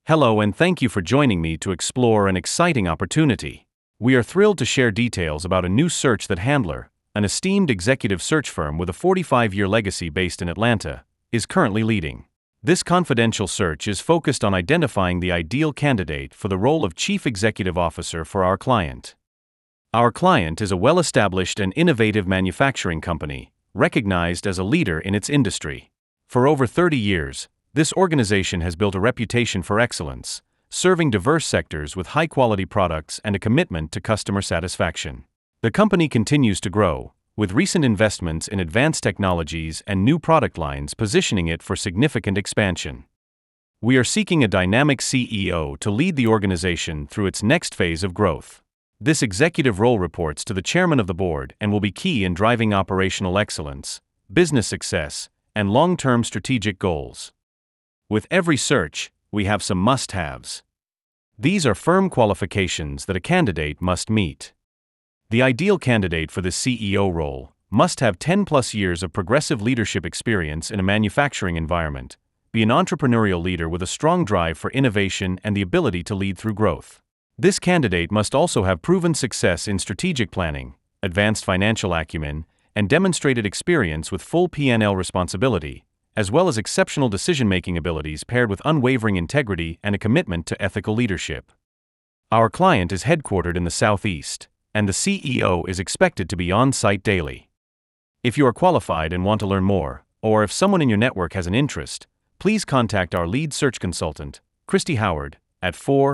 Hello and thank you for joining me to explore an exciting opportunity. We are thrilled to share details about a new search that Handler, an esteemed executive search firm with a 45-year legacy based in Atlanta, is currently leading. This confidential search is focused on identifying the ideal candidate for the role of Chief Executive Officer for our client. Our client is a well-established and innovative manufacturing company, recognized as a leader in its industry. For over 30 years, this organization has built a reputation for excellence, serving diverse sectors with high-quality products and a commitment to customer satisfaction. The company continues to grow, with recent investments in advanced technologies and new product lines positioning it for significant expansion. We are seeking a dynamic CEO to lead the organization through its next phase of growth. This executive role reports to the chairman of the board and will be key in driving operational excellence, business success, and long-term strategic goals. With every search, we have some must-haves. These are firm qualifications that a candidate must meet. The ideal candidate for the CEO role must have 10+ years of progressive leadership experience in a manufacturing environment, be an entrepreneurial leader with a strong drive for innovation and the ability to lead through growth. This candidate must also have proven success in strategic planning, advanced financial acumen, and demonstrated experience with full P&L responsibility, as well as exceptional decision-making abilities paired with unwavering integrity and a commitment to ethical leadership. Our client is headquartered in the Southeast, and the CEO is expected to be on-site daily. If you are qualified and want to learn more, or if someone in your network has an interest, please contact our lead search consultant, Christy Howard, at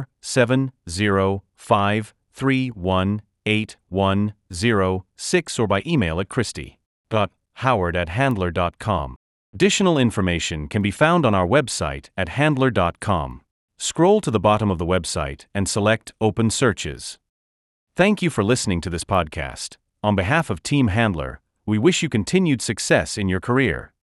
470-531-8106 or by email at christy.howard@handler.com. Additional information can be found on our website at handler.com. Scroll to the bottom of the website and select Open Searches. Thank you for listening to this podcast. On behalf of Team Handler, we wish you continued success in your career.